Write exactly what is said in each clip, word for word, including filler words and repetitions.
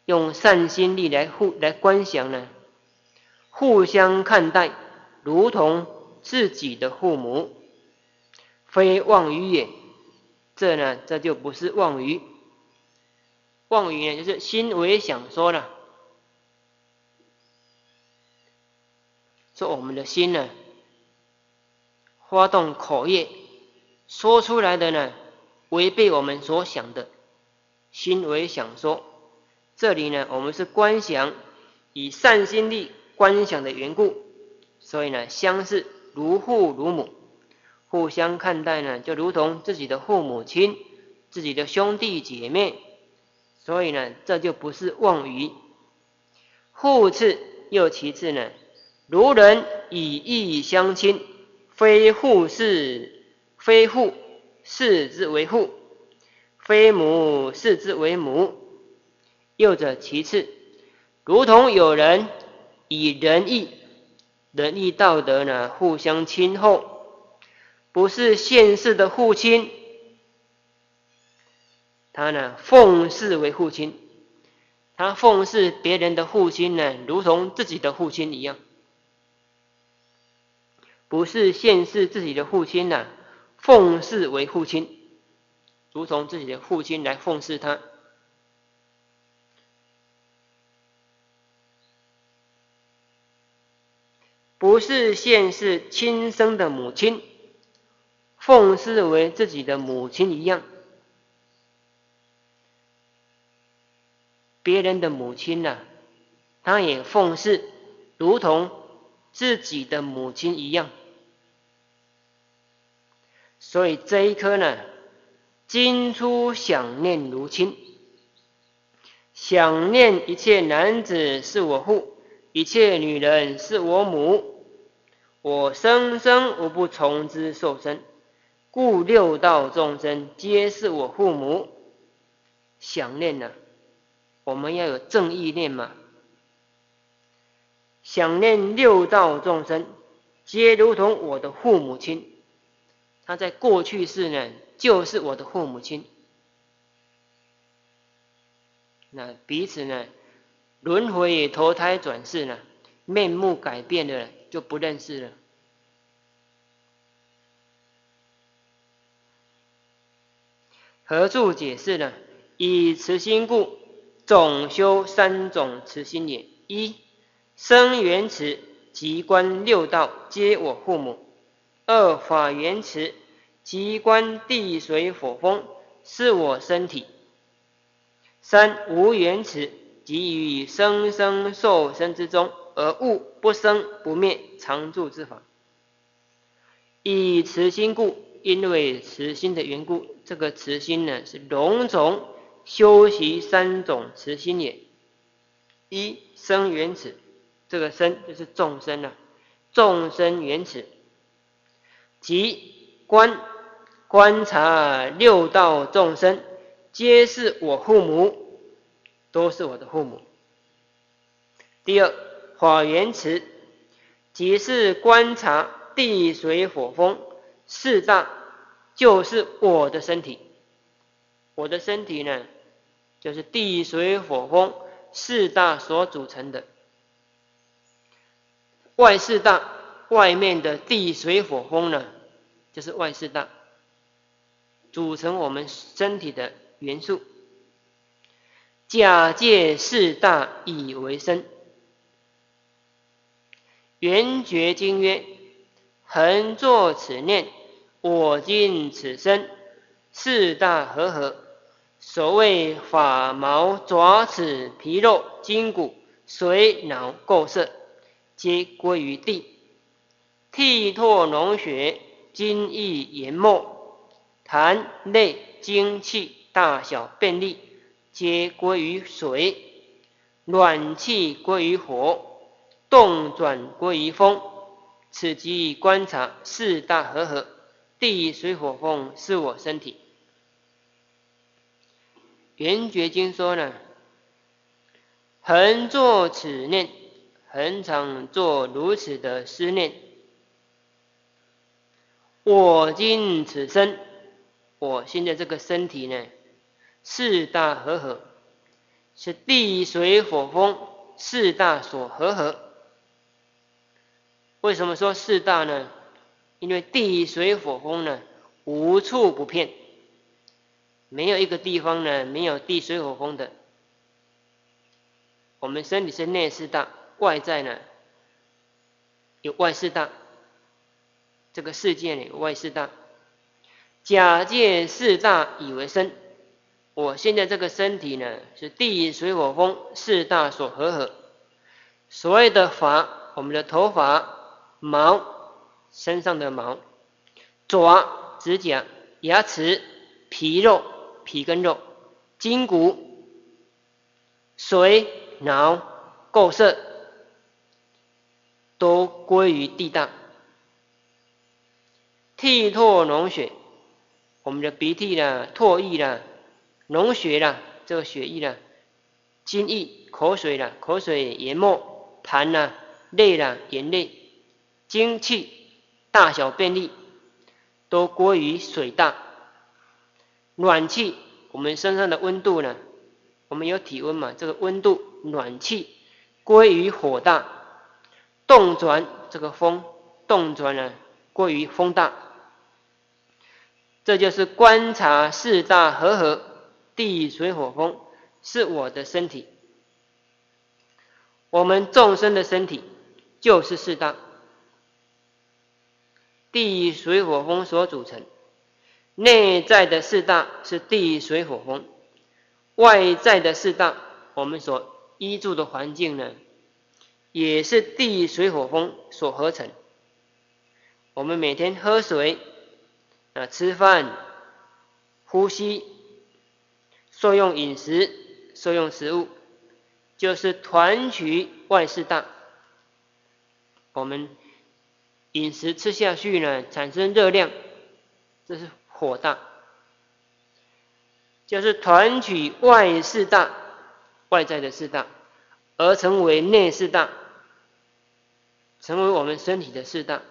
用善心力来互来观想呢，互相看待，如同自己的父母，非妄语也。这呢，这就不是妄语。妄语呢，就是心为想说了，说我们的心呢，发动口业，说出来的呢，违背我们所想的，心为想说。这里呢，我们是观想，以善心力观想的缘故，所以呢，相似如父如母，互相看待呢，就如同自己的父母亲、自己的兄弟姐妹，所以呢，这就不是妄语。复次又其次呢，如人以义相亲，非父视，非父视之为父，非母视之为母。又者其次，如同有人以仁义、仁义道德呢互相亲厚，不是现世的父亲，他呢奉事为父亲，他奉事别人的父亲呢，如同自己的父亲一样，不是现世自己的父亲呢，奉事为父亲，如同自己的父亲来奉事他。不是现世亲生的母亲，奉事为自己的母亲一样。别人的母亲呢、啊，他也奉事，如同自己的母亲一样。所以这一颗呢，今初想念如亲，想念一切男子是我父，一切女人是我母，我生生无不从之受生，故六道众生皆是我父母。想念呢、啊，我们要有正意念嘛。想念六道众生，皆如同我的父母亲，他在过去世呢，就是我的父母亲。那彼此呢，轮回投胎转世呢，面目改变了，就不认识了。何处解释呢？以慈心故，总修三种慈心也。一、生缘慈，即观六道皆我父母；二、法缘慈，即观地水火风是我身体；三、无缘慈，即于生生受生之中，而悟不生不灭常住之法。以慈心故，因为慈心的缘故，这个慈心呢是笼总修习三种慈心也。一、生缘慈，这个生就是众生了、啊，众生缘慈，即观观察六道众生，皆是我父母，都是我的父母。第二，法缘慈，即是观察地水火风四大，就是我的身体。我的身体呢，就是地水火风四大所组成的。外四大，外面的地水火风呢，就是外四大，组成我们身体的元素。假借四大以为身。圆觉经曰：恒作此念，我今此身，四大和合。所谓发毛爪齿皮肉筋骨髓脑构色，皆归于地。涕唾脓血津液盐末痰泪精气大小便利，皆归于水。暖气归于火，动转归于风。此即观察四大和合，地水火风是我身体。圆觉经说呢，恒作此念，恒常做如此的思念。我今此身，我现在这个身体呢，四大和合， 是地水火风四大所和合。为什么说四大呢？因为地水火风呢，无处不遍，没有一个地方呢没有地水火风的。我们身体是内四大，外在呢有外四大，这个世界呢有外四大。假借四大以为身，我现在这个身体呢是地水火风四大所和合。所谓的发，我们的头发、毛，身上的毛，爪、指甲、牙齿、皮肉、皮跟肉、筋骨、髓、脑、构色，都归于地大。涕唾脓血，我们的鼻涕啦、唾液啦、脓血啦，这个血液啦、津液、口水啦、口水研沫、痰啦、泪啦、眼泪、精气、大小便利，都归于水大。暖气，我们身上的温度呢，我们有体温嘛，这个温度暖气归于火大。动转，这个风动转呢，归于风大。这就是观察四大和合，地水火风是我的身体。我们众生的身体就是四大，地水火风所组成。内在的四大是地水火风，外在的四大，我们所依住的环境呢，也是地水火风所合成。我们每天喝水、啊、吃饭、呼吸、受用饮食、受用食物，就是团取外四大。我们饮食吃下去呢，产生热量，这是火大，就是团取外四大，外在的四大，而成为内四大，成为我们身体的四大。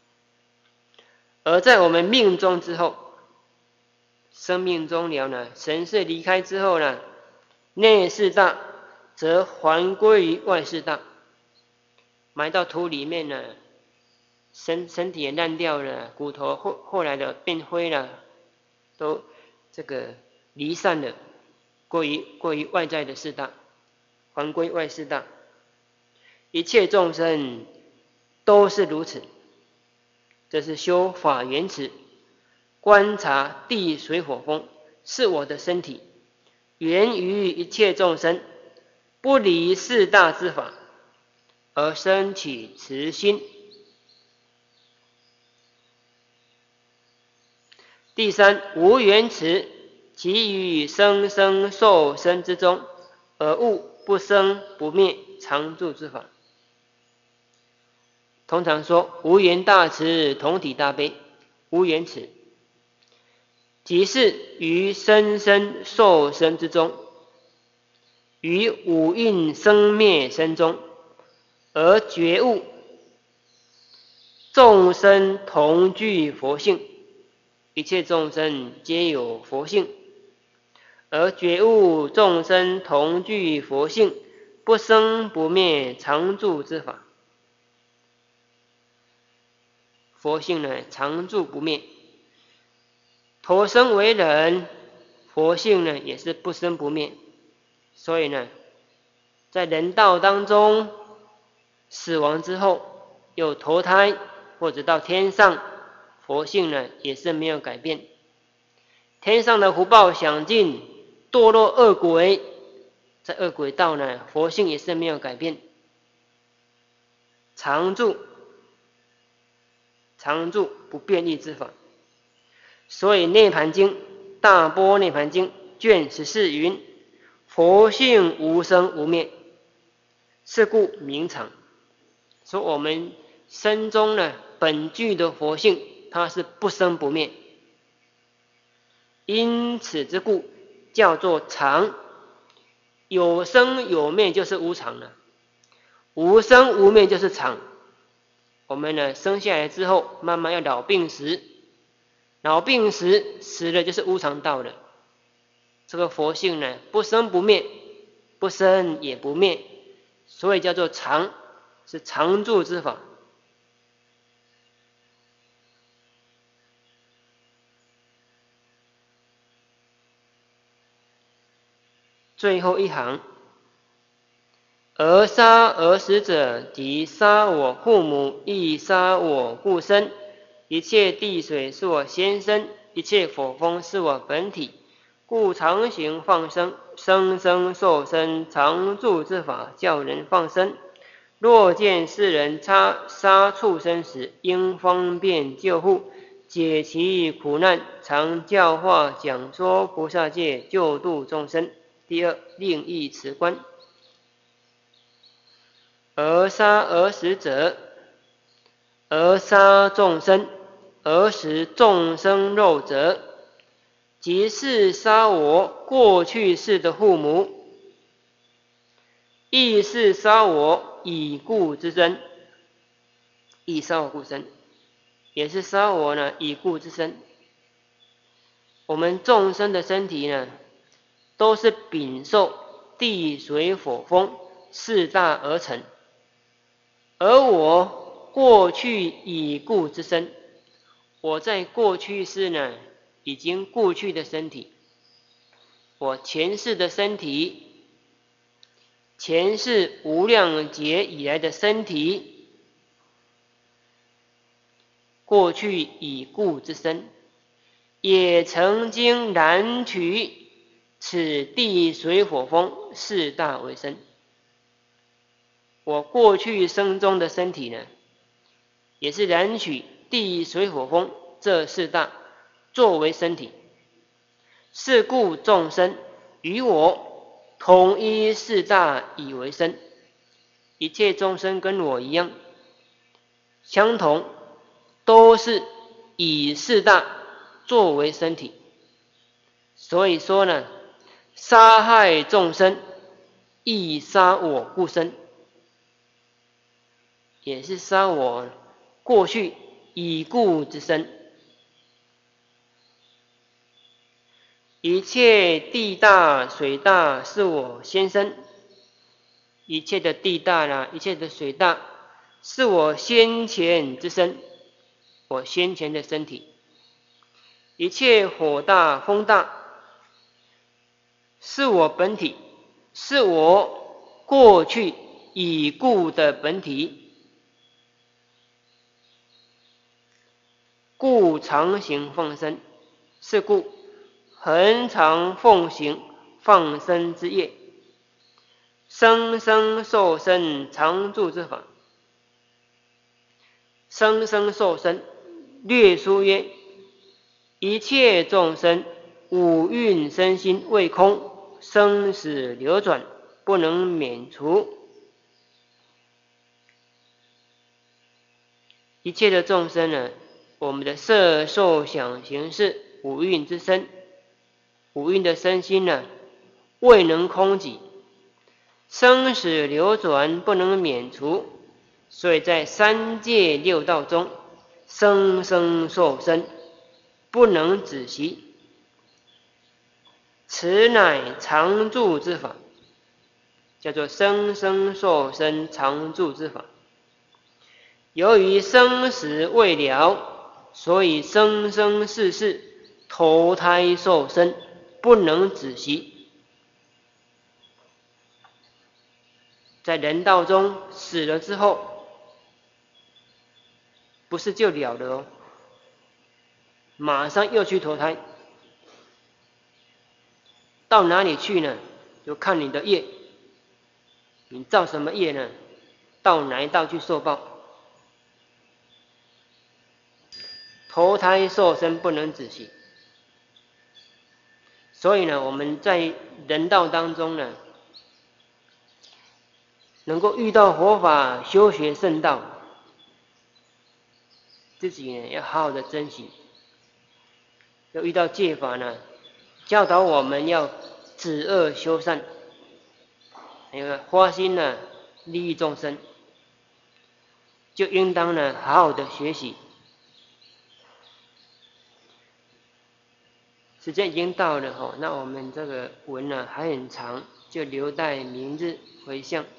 而在我们命中之后，生命终了呢，神识离开之后呢，内四大则还归于外四大，埋到土里面呢，身身体也烂掉了，骨头后后来的变灰了，都这个离散了，归于归于外在的四大，还归外四大。一切众生都是如此。这是修法缘持，观察地水火风是我的身体，源于一切众生，不离四大之法，而生起慈心。第三，无缘持，即于生生受生之中，而悟不生不灭常住之法。通常说无缘大慈，同体大悲。无缘慈，即是于生生受生之中，于五蕴生灭生中，而觉悟众生同具佛性，一切众生皆有佛性，而觉悟众生同具佛性，不生不灭常住之法。佛性呢，常住不灭。投生为人，佛性呢也是不生不灭。所以呢，在人道当中，死亡之后又投胎或者到天上，佛性呢也是没有改变。天上的福报享尽，堕落恶鬼，在恶鬼道呢，佛性也是没有改变，常住。常住不变异之法。所以《涅盘经》大般涅盘经卷十四云：佛性无生无灭，是故名常。说我们身中呢本具的佛性，它是不生不灭，因此之故叫做常。有生有灭就是无常了，无生无灭就是常。我们呢生下来之后，慢慢要老病死，老病死死了就是无常道了。这个佛性呢不生不灭， 不生也不灭，所以叫做常，是常住之法。最后一行，而杀而死者，即杀我父母，亦杀我故身。一切地水是我先生，一切火风是我本体，故常行放生，生生受生，常住之法，叫人放生。若见世人杀杀畜生时，应方便救护，解其苦难，常教化讲说菩萨戒，救度众生。第二，另译此观。而杀而死者，而杀众生，而食众生肉者，即是杀我过去世的父母，亦是杀我已故之身，亦杀我故身，也是杀我呢已故之身。我们众生的身体呢，都是禀受地水火风四大而成，而我过去已故之身，我在过去世呢已经故去的身体，我前世的身体，前世无量劫以来的身体，过去已故之身，也曾经染取此地水火风四大为身。我过去生中的身体呢，也是染取地水火风这四大作为身体。是故众生与我同一四大以为身，一切众生跟我一样，相同，都是以四大作为身体。所以说呢，杀害众生，亦杀我故身，也是杀我过去已故之身。一切地大水大是我先生，一切的地大啦，一切的水大是我先前之身，我先前的身体。一切火大风大是我本体，是我过去已故的本体，故常行放生。是故恒常奉行放生之业，生生受生常住之法。生生受生略书曰，一切众生五蕴身心未空，生死流转，不能免除。一切的众生呢，我们的色受想行识五蕴之身，五蕴的身心呢，未能空寂，生死流转不能免除，所以在三界六道中，生生受生，不能止息。此乃常住之法，叫做生生受生常住之法。由于生死未了，所以生生世世投胎受生，不能止息。在人道中死了之后，不是就了了哦，马上又去投胎。到哪里去呢？就看你的业，你造什么业呢？到哪一道去受报。投胎受生不能止息，所以呢，我们在人道当中呢，能够遇到佛法修学圣道，自己呢要好好的珍惜。要遇到戒法呢，教导我们要止恶修善，还有花心呢利益众生，就应当呢好好的学习。时间已经到了哈，那我们这个文呢还很长， 就留待明日回向。